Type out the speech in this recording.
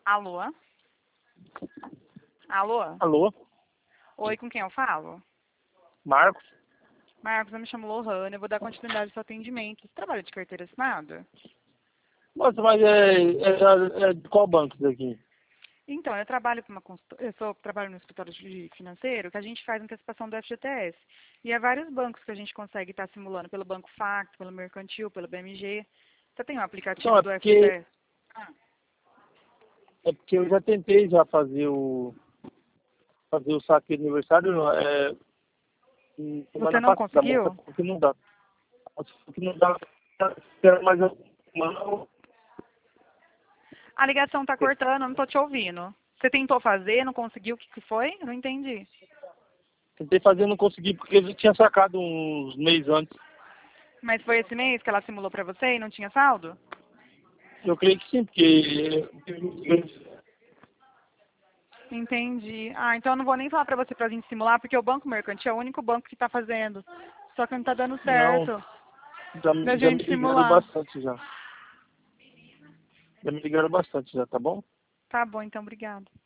Alô? Alô? Alô? Oi, com quem eu falo? Marcos? Marcos, eu me chamo Lohane, eu vou dar continuidade ao seu atendimento. Você trabalha de carteira assinada? Nossa, mas é de qual banco isso aqui? Então, eu trabalho para uma trabalho no escritório de financeiro que a gente faz antecipação do FGTS. E há vários bancos que a gente consegue estar simulando pelo Banco Facto, pelo Mercantil, pelo BMG. Você tem um Não, aplicativo do FGTS? é porque eu já tentei já fazer o saque de aniversário, Você semana não passada, moça, conseguiu? porque não dá. Porque não dá, espera mais uma semana. A ligação está cortando, eu não estou te ouvindo. Você tentou fazer, não conseguiu, o que foi? Eu não entendi. Tentei fazer, não consegui, porque eu tinha sacado uns meses antes. Mas foi esse mês que ela simulou para você e não tinha saldo? Eu creio que sim, porque Entendi. Ah, então eu não vou nem falar pra você pra gente simular, porque o Banco Mercantil é o único banco que tá fazendo. Só que não tá dando não, certo da já me gente ligaram simular. bastante já. Já me ligaram bastante já, tá bom? Tá bom, então, obrigada.